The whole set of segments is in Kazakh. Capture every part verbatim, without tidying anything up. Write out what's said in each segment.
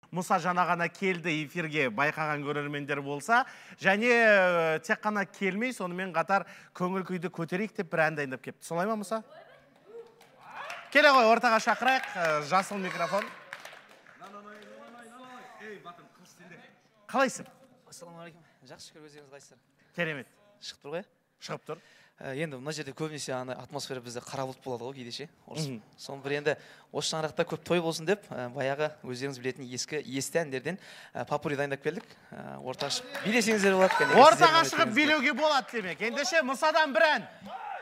Мұса жана ғана келді эфирге, байқаған көрермендер болса, және тек қана келмей, сонымен қатар көңіл күйді көтерейік деп бір ән дайындап кепті. Солай ма, Мұса? Келе ғой, ортаға шақырайық, жасыл микрофон. Қалайсың? Ассалаумағалейкум. Жақсы шүкір, өздеріңіз қайсыздар? Керемет. Шығып тұр ғой? Шығып тұр. Енді мына жерде көбінесе атмосфера бізде қара бұлт болады ғой кейде ше. Соның бір енді осы шаңырақта көп той болсын деп, баяғы өздеріңіз білетін ескі есті әндерден попурри дайындап келдік. Ортаға шығып билесеңіздер болады. Ортаға шығып билеуге болады демек. Ендеше Мұсадан бір ән.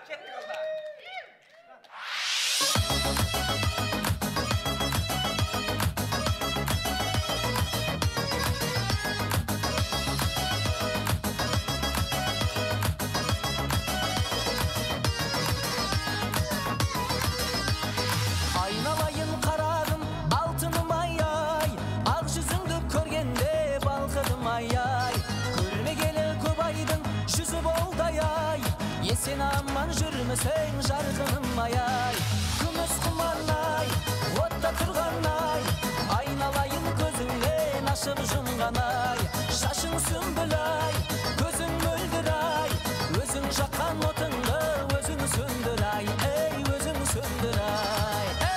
Сен аман жүрмесең жарқыным ай-ай, күміс құмарлай, отта тұрғанай, айналайын көзіңнен ашып жұмғанай, шашың сүмбілай, көзің мөлдірай, өзің жаққан отыңды өзің сөндірай, ей өзің сөндірай, ей!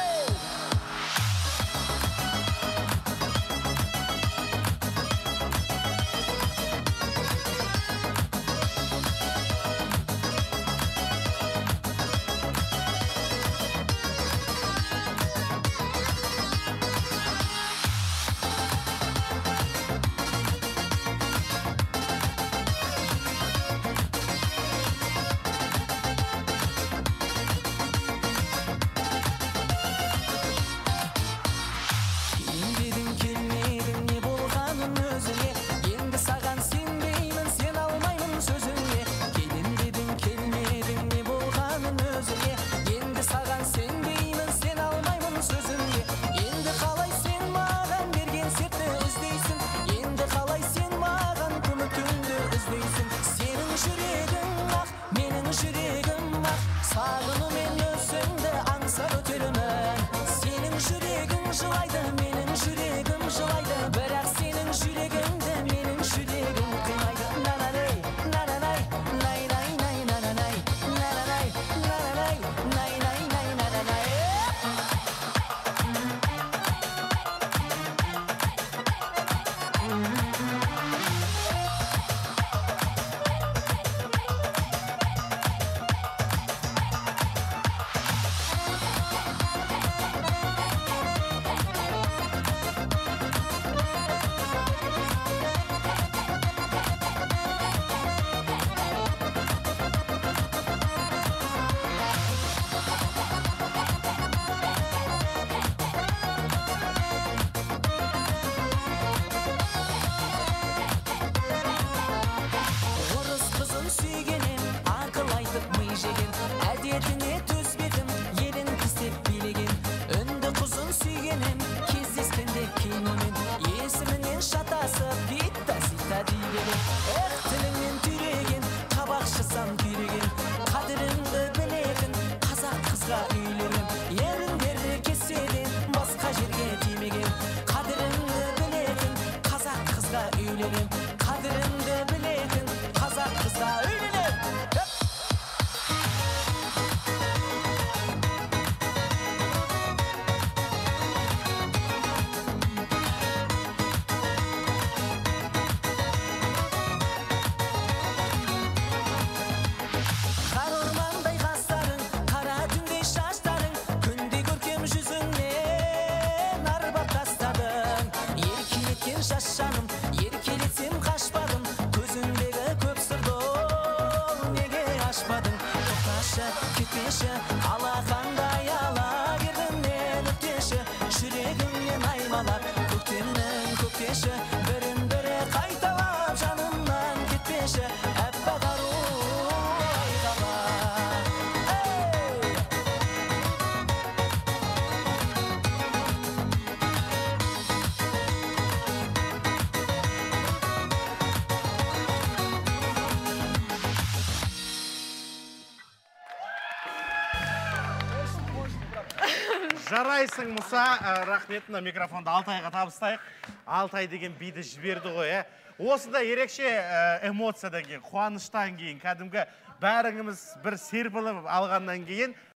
Жарайсың, Мұса. Рахмет, мына микрофонды Алтайға табыстайық. Алтай деген биді жіберді ғой, ә. Осында ерекше эмоциядан кейін, қуаныштан кейін, кәдімгі бәріңіміз бір серпіліп алғаннан кейін